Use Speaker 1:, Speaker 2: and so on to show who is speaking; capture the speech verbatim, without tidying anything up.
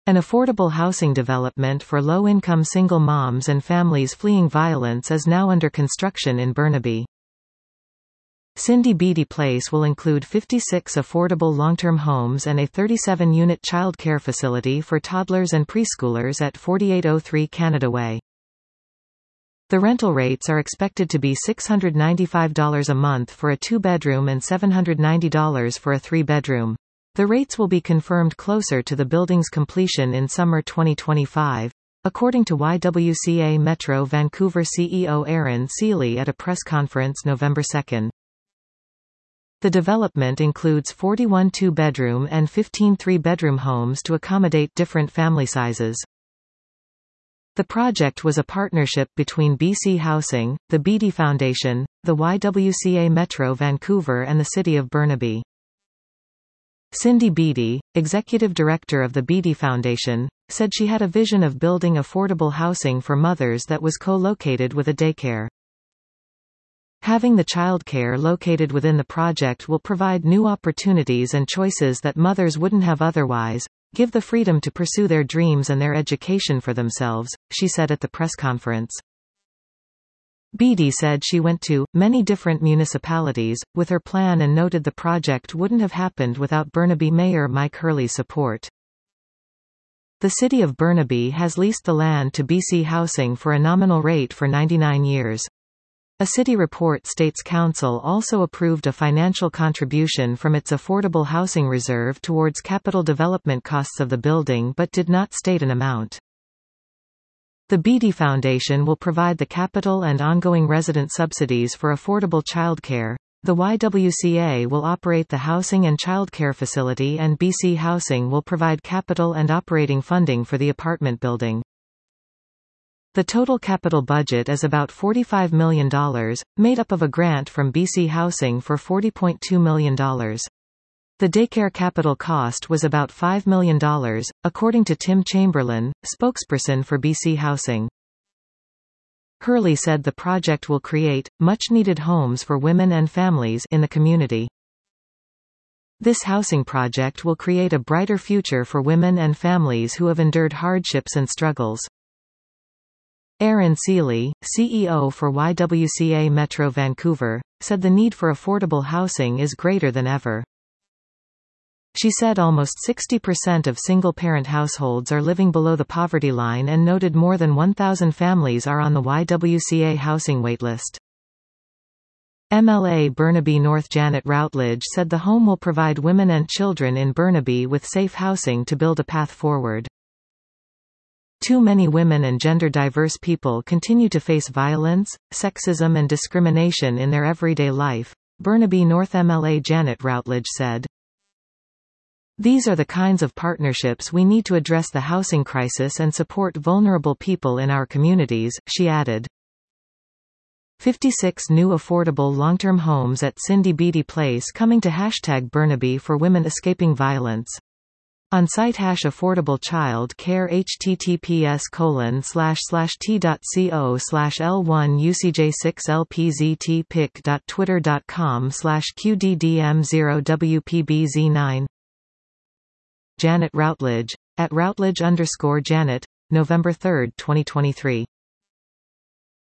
Speaker 1: An affordable housing development for low-income single moms and families fleeing violence is now under construction in Burnaby. Cindy Beatty Place will include fifty-six affordable long-term homes and a thirty-seven unit child care facility for toddlers and preschoolers at forty-eight oh three Canada Way. The rental rates are expected to be six hundred ninety-five dollars a month for a two-bedroom and seven hundred ninety dollars for a three-bedroom. The rates will be confirmed closer to the building's completion in summer twenty twenty-five, according to Y W C A Metro Vancouver C E O Aaron Seeley at a press conference November second. The development includes forty-one two-bedroom and fifteen three-bedroom homes to accommodate different family sizes. The project was a partnership between B C Housing, the Beatty Foundation, the Y W C A Metro Vancouver and the City of Burnaby. Cindy Beatty, executive director of the Beatty Foundation, said she had a vision of building affordable housing for mothers that was co-located with a daycare. Having the childcare located within the project will provide new opportunities and choices that mothers wouldn't have otherwise, give the freedom to pursue their dreams and their education for themselves, she said at the press conference. Beatty said she went to many different municipalities with her plan and noted the project wouldn't have happened without Burnaby Mayor Mike Hurley's support. The City of Burnaby has leased the land to B C Housing for a nominal rate for ninety-nine years. A city report states council also approved a financial contribution from its affordable housing reserve towards capital development costs of the building but did not state an amount. The Beatty Foundation will provide the capital and ongoing resident subsidies for affordable childcare. The Y W C A will operate the housing and childcare facility and B C Housing will provide capital and operating funding for the apartment building. The total capital budget is about forty-five million dollars, made up of a grant from B C Housing for forty point two million dollars. The daycare capital cost was about five million dollars, according to Tim Chamberlain, spokesperson for B C Housing. Hurley said the project will create much-needed homes for women and families in the community. This housing project will create a brighter future for women and families who have endured hardships and struggles. Aaron Seeley, C E O for Y W C A Metro Vancouver, said the need for affordable housing is greater than ever. She said almost sixty percent of single-parent households are living below the poverty line and noted more than one thousand families are on the Y W C A housing waitlist. M L A Burnaby North Janet Routledge said the home will provide women and children in Burnaby with safe housing to build a path forward. Too many women and gender-diverse people continue to face violence, sexism and discrimination in their everyday life, Burnaby North M L A Janet Routledge said. These are the kinds of partnerships we need to address the housing crisis and support vulnerable people in our communities, she added. fifty-six new affordable long-term homes at Cindy Beatty Place coming to hashtag Burnaby for women escaping violence. On site hash affordable child care https colon slash slash t.co slash l1ucj6lpztpic.twitter.com slash qddm0wpbz9. Janet Routledge, at Routledge underscore Janet, November third, twenty twenty-three.